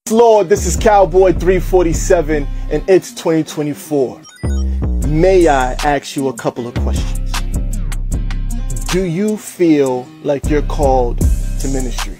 Lord, this is Cowboy 347 and it's 2024. May I ask you a couple of questions? Do you feel like you're called to ministry?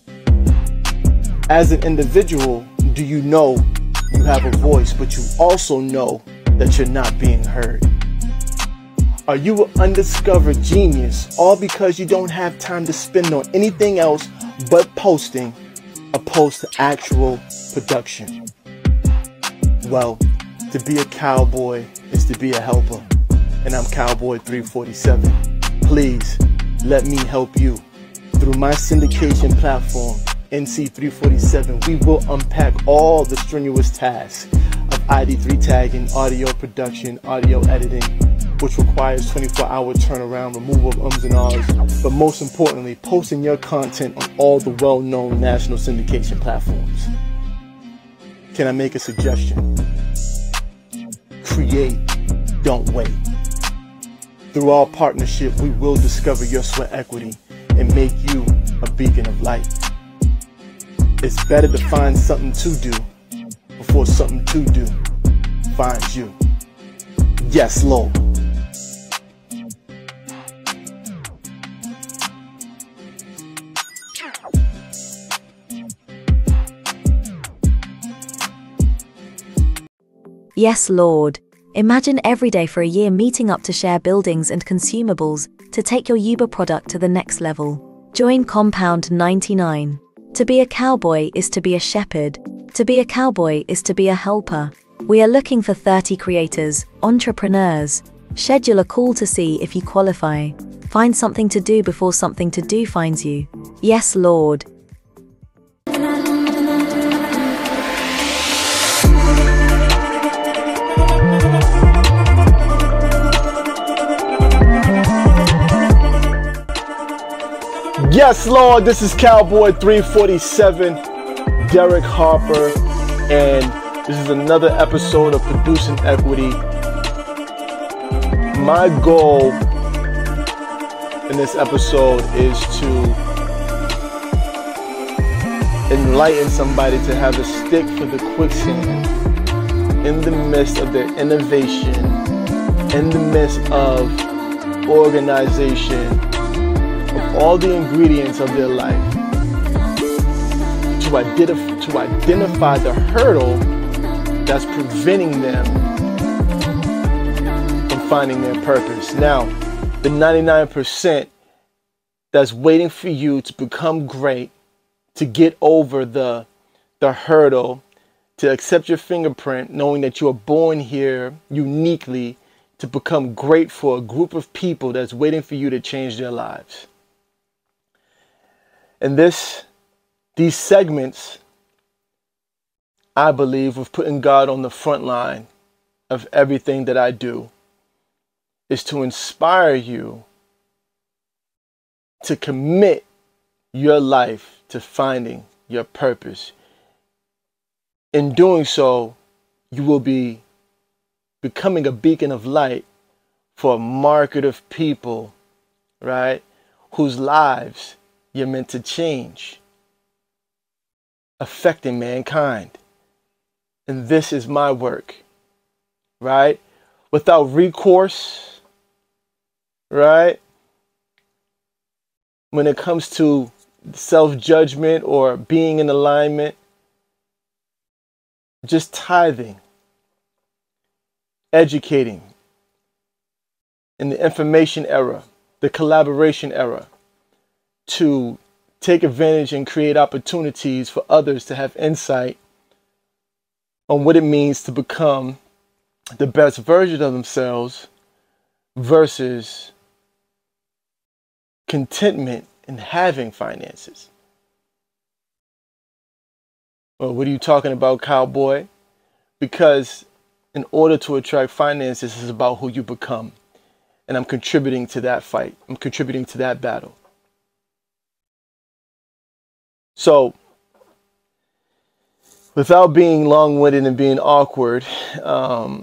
As an individual, do you know you have a voice, but you also know that you're not being heard? Are you an undiscovered genius, all because you don't have time to spend on anything else but posting, opposed to actual production? Well, to be a cowboy is to be a helper, and I'm Cowboy 347. Please let me help you. Through my syndication platform, NC347, we will unpack all the strenuous tasks of ID3 tagging, audio production, audio editing, which requires 24-hour turnaround, removal of ums and ahs, but most importantly, posting your content on all the well-known national syndication platforms. Can I make a suggestion? Create, don't wait. Through our partnership, we will discover your sweat equity and make you a beacon of light. It's better to find something to do before something to do finds you. Yes, Lord. Yes, Lord. Imagine every day for a year meeting up to share buildings and consumables to take your Uber product to the next level. Join Compound 99. To be a cowboy is to be a shepherd. To be a cowboy is to be a helper. We are looking for 30 creators, entrepreneurs. Schedule a call to see if you qualify. Find something to do before something to do finds you. Yes, Lord. Yes, Lord, this is Cowboy 347, Derek Harper, and this is another episode of Producing Equity. My goal in this episode is to enlighten somebody to have a stick for the quicksand in the midst of their innovation, in the midst of organization, of all the ingredients of their life, to identify the hurdle that's preventing them from finding their purpose. Now, the 99% that's waiting for you to become great, to get over the hurdle, to accept your fingerprint, knowing that you are born here uniquely to become great for a group of people that's waiting for you to change their lives. And these segments, I believe, with putting God on the front line of everything that I do, is to inspire you to commit your life to finding your purpose. In doing so, you will be becoming a beacon of light for a market of people, right, whose lives you're meant to change, affecting mankind. And this is my work, right? Without recourse, right? When it comes to self-judgment or being in alignment, just tithing, educating in the information era, the collaboration era, to take advantage and create opportunities for others to have insight on what it means to become the best version of themselves versus contentment in having finances. Well, what are you talking about, cowboy? Because in order to attract finances is about who you become. And I'm contributing to that fight. I'm contributing to that battle. So, without being long-winded and being awkward, I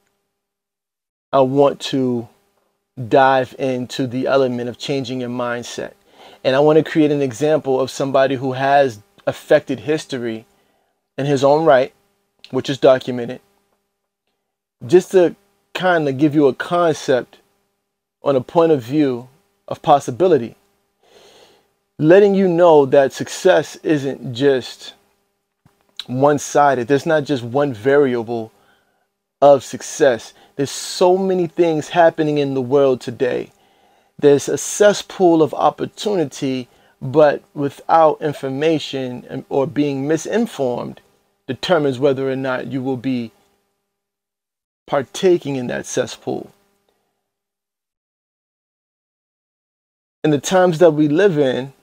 want to dive into the element of changing your mindset. And I want to create an example of somebody who has affected history in his own right, which is documented, just to kind of give you a concept on a point of view of possibility, letting you know that success isn't just one-sided. There's not just one variable of success. There's so many things happening in the world today. There's a cesspool of opportunity, but without information or being misinformed determines whether or not you will be partaking in that cesspool. In the times that we live in,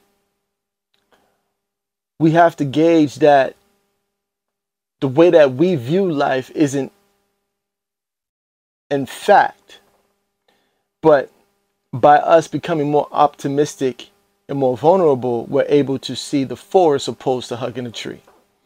we have to gauge that the way that we view life isn't in fact, but by us becoming more optimistic and more vulnerable, we're able to see the forest opposed to hugging a tree.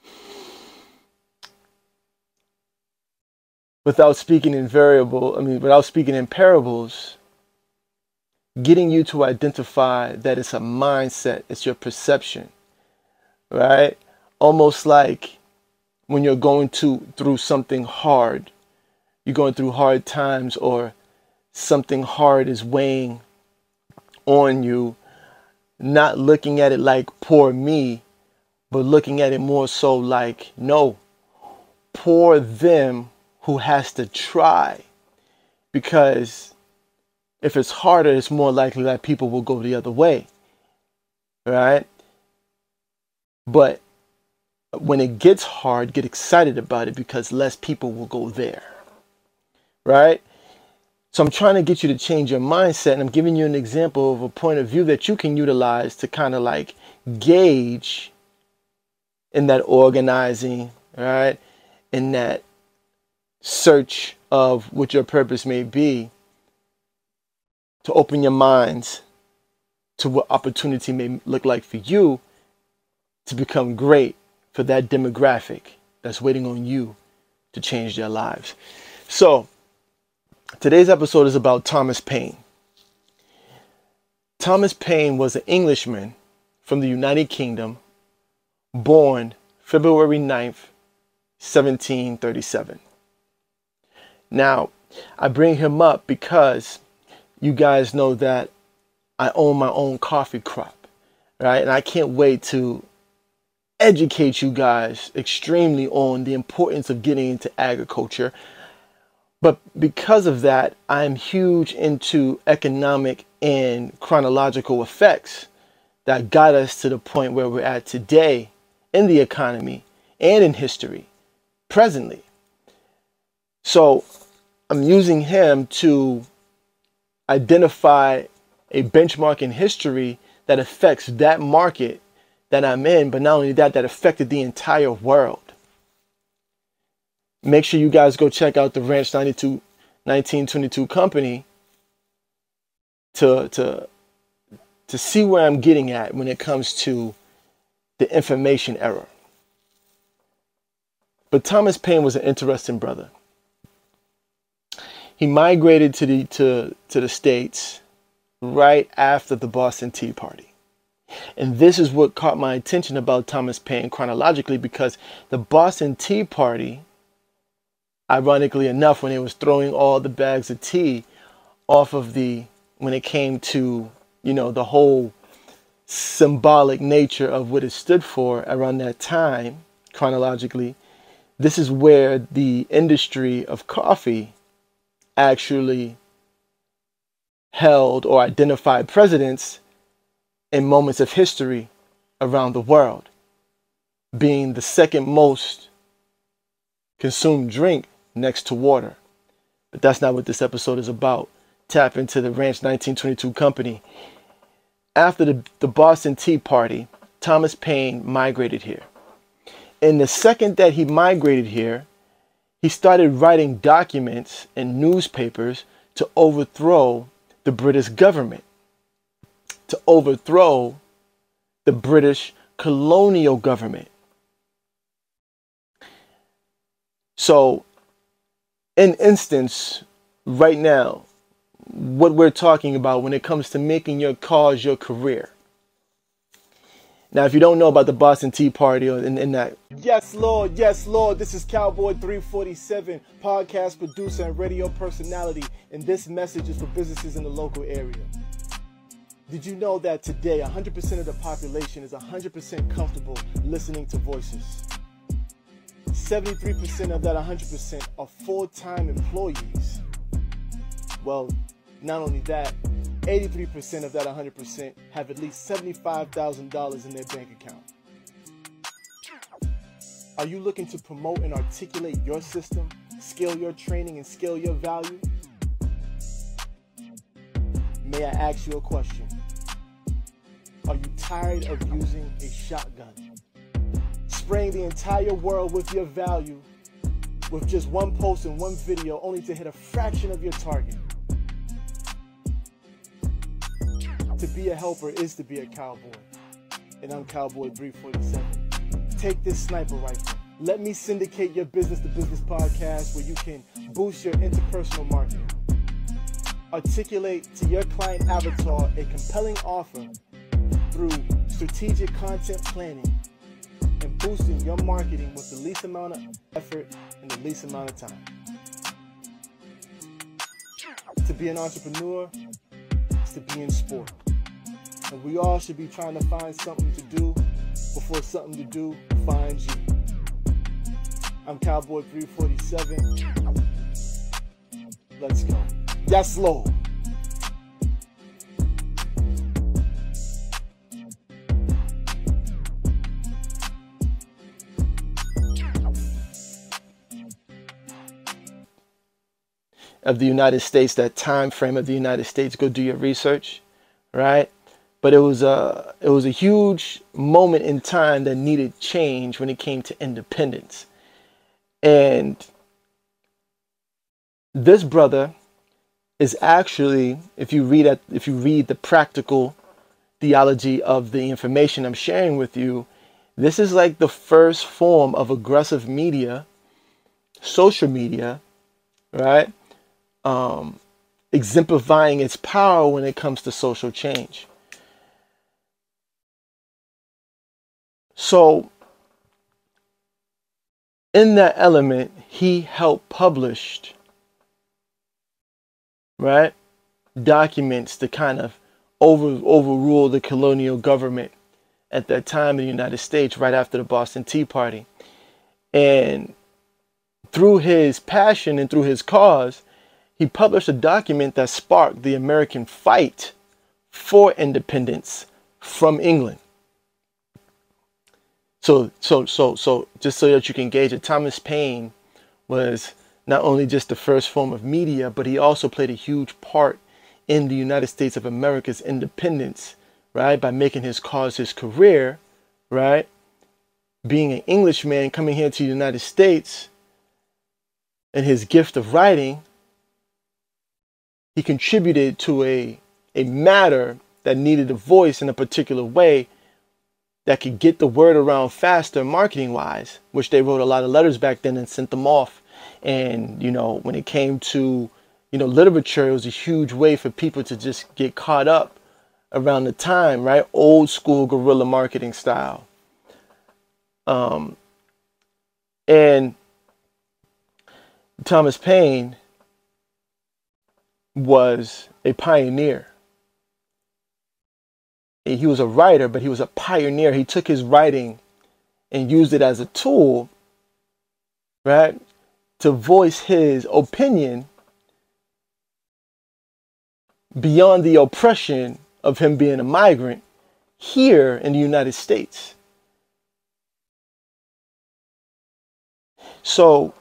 Without speaking in parables, getting you to identify that it's a mindset, it's your perception, right? Almost like when you're going through something hard, you're going through hard times, or something hard is weighing on you, not looking at it like poor me, but looking at it more so like, no, poor them who has to try. Because if it's harder, it's more likely that people will go the other way, right? But when it gets hard, get excited about it because less people will go there, right? So I'm trying to get you to change your mindset, and I'm giving you an example of a point of view that you can utilize to kind of like gauge in that organizing, right? In that search of what your purpose may be, to open your minds to what opportunity may look like for you to become great for that demographic that's waiting on you to change their lives. So today's episode is about Thomas Paine. Thomas Paine was an Englishman from the United Kingdom, born February 9th, 1737. Now, I bring him up because you guys know that I own my own coffee crop, right? And I can't wait to educate you guys extremely on the importance of getting into agriculture. But because of that, I'm huge into economic and chronological effects that got us to the point where we're at today in the economy and in history, presently. So I'm using him to identify a benchmark in history that affects that market that I'm in, but not only that, that affected the entire world. Make sure you guys go check out the Ranch 1922 company to see where I'm getting at when it comes to the information era. But Thomas Paine was an interesting brother. He migrated to the States right after the Boston Tea Party. And this is what caught my attention about Thomas Paine chronologically, because the Boston Tea Party, ironically enough, when it was throwing all the bags of tea off of when it came to, the whole symbolic nature of what it stood for around that time, chronologically, this is where the industry of coffee actually held or identified precedents in moments of history around the world, being the second most consumed drink next to water. But that's not what this episode is about. Tap into the Ranch 1922 company. After the Boston Tea Party, Thomas Paine migrated here. And the second that he migrated here, he started writing documents in newspapers to overthrow the British government, to overthrow the British colonial government. So, in instance, right now, what we're talking about when it comes to making your cause your career, Now, if you don't know about the Boston Tea Party or in that, yes, Lord, this is Cowboy 347, podcast producer and radio personality, and this message is for businesses in the local area. Did you know that today 100% of the population is 100% comfortable listening to voices? 73% of that 100% are full-time employees. Well, not only that, 83% of that 100% have at least $75,000 in their bank account. Are you looking to promote and articulate your system, scale your training, and scale your value? May I ask you a question? Are you tired of using a shotgun? Spraying the entire world with your value with just one post and one video only to hit a fraction of your target? To be a helper is to be a cowboy. And I'm Cowboy 347. Take this sniper rifle. Let me syndicate your business-to-business podcast where you can boost your interpersonal marketing. Articulate to your client avatar a compelling offer through strategic content planning and boosting your marketing with the least amount of effort and the least amount of time. To be an entrepreneur is to be in sport. And we all should be trying to find something to do before something to do finds you. I'm Cowboy 347. Let's go. Yes, Lord. Of the United States, that time frame of the United States, go do your research, right? But it was a huge moment in time that needed change when it came to independence. And this brother is actually, if you read the practical theology of the information I'm sharing with you, this is like the first form of aggressive media, social media, right? Exemplifying its power when it comes to social change. So, in that element, he helped publish, right, documents to kind of overrule the colonial government at that time in the United States, right after the Boston Tea Party. And through his passion and through his cause, he published a document that sparked the American fight for independence from England. So just so that you can gauge it, Thomas Paine was not only just the first form of media, but he also played a huge part in the United States of America's independence, right? By making his cause his career, right? Being an Englishman coming here to the United States and his gift of writing, he contributed to a matter that needed a voice in a particular way that could get the word around faster marketing wise, which they wrote a lot of letters back then and sent them off. And, you know, when it came to, you know, literature, it was a huge way for people to just get caught up around the time, right? Old school guerrilla marketing style. And Thomas Paine was a pioneer. He was a writer, but he was a pioneer. He took his writing and used it as a tool, right, to voice his opinion beyond the oppression of him being a migrant here in the United States. So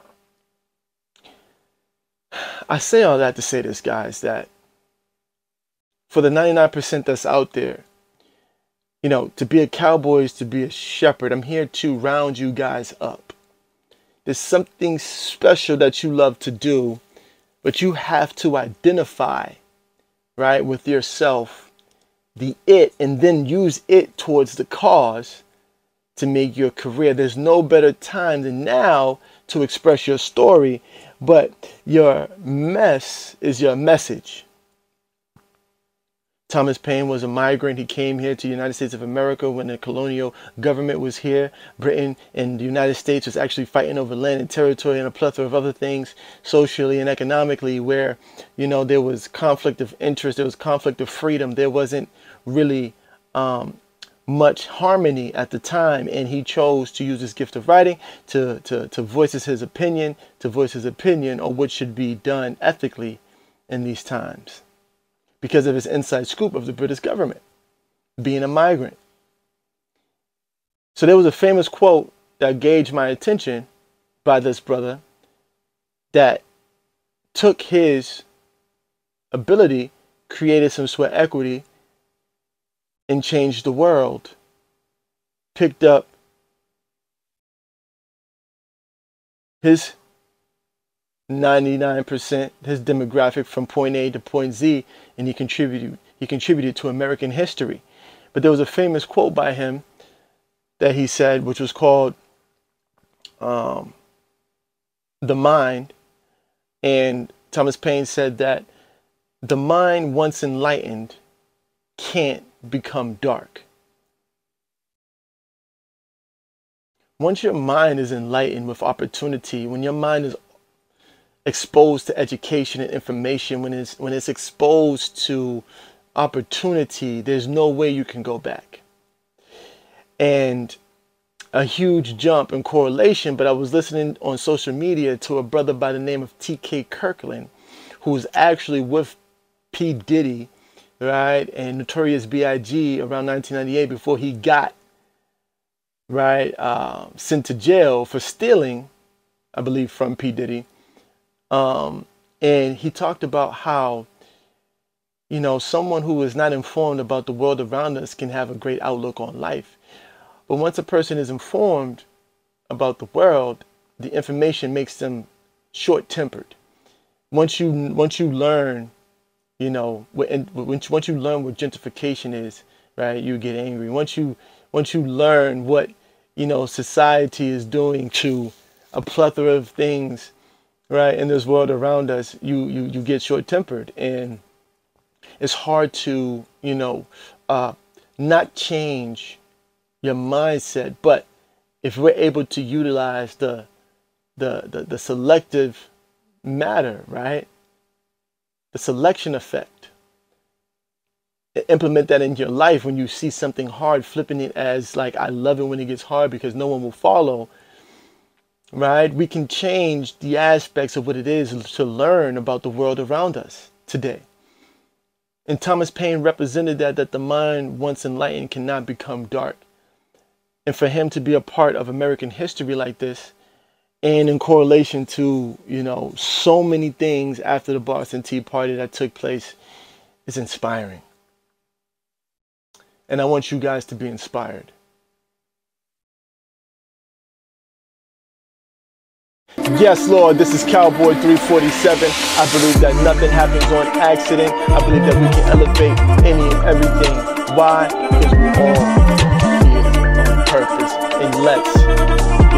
I say all that to say this, guys, that for the 99% that's out there, you know, to be a cowboy is to be a shepherd. I'm here to round you guys up. There's something special that you love to do, but you have to identify, right, with yourself, the it, and then use it towards the cause to make your career. There's no better time than now to express your story, but your mess is your message. Thomas Paine was a migrant. He came here to the United States of America when the colonial government was here. Britain and the United States was actually fighting over land and territory and a plethora of other things, socially and economically, where, you know, there was conflict of interest, there was conflict of freedom. There wasn't really much harmony at the time, and he chose to use his gift of writing to voice his opinion, on what should be done ethically in these times, because of his inside scoop of the British government, being a migrant. So there was a famous quote that gauged my attention by this brother that took his ability, created some sweat equity, and changed the world. Picked up his 99%, his demographic from point A to point Z, and he contributed to American history. But there was a famous quote by him that he said, which was called The Mind. And Thomas Paine said that the mind, once enlightened, can't become dark. Once your mind is enlightened with opportunity, when your mind is exposed to education and information, when it's exposed to opportunity, there's no way you can go back. And a huge jump in correlation, but I was listening on social media to a brother by the name of T.K. Kirkland, who's actually with P. Diddy, right, and Notorious B.I.G. around 1998, before he got, right, sent to jail for stealing, I believe, from P. Diddy. And he talked about how, you know, someone who is not informed about the world around us can have a great outlook on life. But once a person is informed about the world, the information makes them short-tempered. Once you learn, you know, once you learn what gentrification is, right, you get angry. Once you learn what, you know, society is doing to a plethora of things, right, in this world around us, you get short-tempered, and it's hard to, you know, not change your mindset. But if we're able to utilize the selective matter, right, the selection effect, implement that in your life. When you see something hard, flipping it as like, I love it when it gets hard because no one will follow, right? We can change the aspects of what it is to learn about the world around us today. And Thomas Paine represented that the mind, once enlightened, cannot become dark. And for him to be a part of American history like this, and in correlation to, you know, so many things after the Boston Tea Party that took place, is inspiring. And I want you guys to be inspired. Yes, Lord, this is Cowboy 347. I believe that nothing happens on accident. I believe that we can elevate any and everything. Why? Because we're all here on purpose. And let's